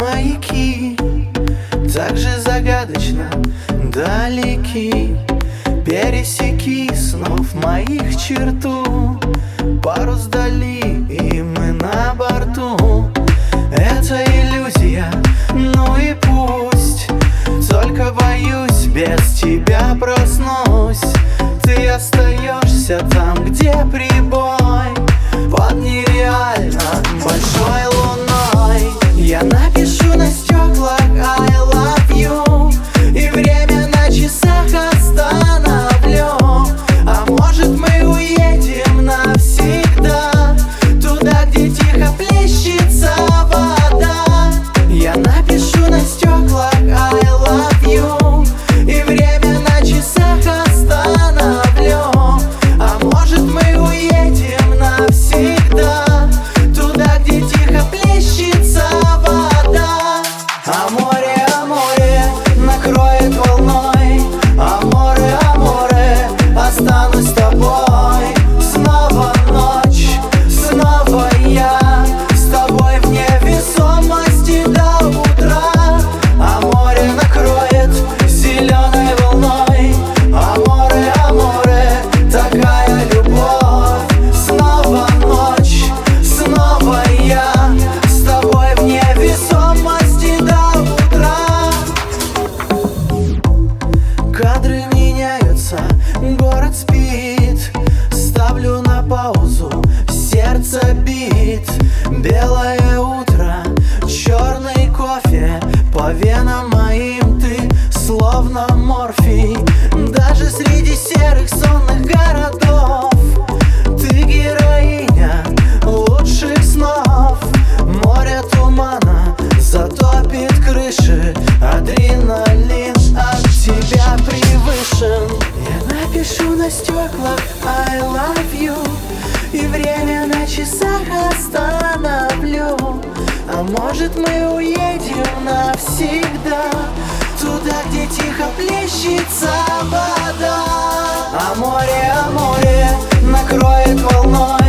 маяки так же загадочно далеки. Пересеки снов моих черту, парус вдали, и мы на борту. Это иллюзия, ну и пусть. Только боюсь, без тебя проснусь. Ты остаешься там, где прибой, под нереально большой луной. Я напишу на стеклах I love you, и время на часах остановлю. А может, мы уедем навсегда, туда, где тихо плещется вода. Я напишу на стеклах I love you, и время на часах остановлю. А может, мы уедем навсегда, туда, где тихо плещется вода. А море накроет волной. А море, останусь с тобой. Снова ночь, снова я с тобой в невесомости до утра. А море накроет зеленой волной. А море, такая любовь. Снова ночь, снова я с тобой в невесомости до утра. Кадры меняются, город спит. Ставлю на паузу, сердце бит. Белое утро, черный кофе, по венам моим ты словно морфий. Даже среди серых сонных городов ты героиня лучших снов. Море тумана затопит крыши, адреналин от тебя превышен. Я напишу на стеклах I love you, и время на часах остановлю. А может, мы уедем навсегда, туда, где тихо плещется вода. А море накроет волной.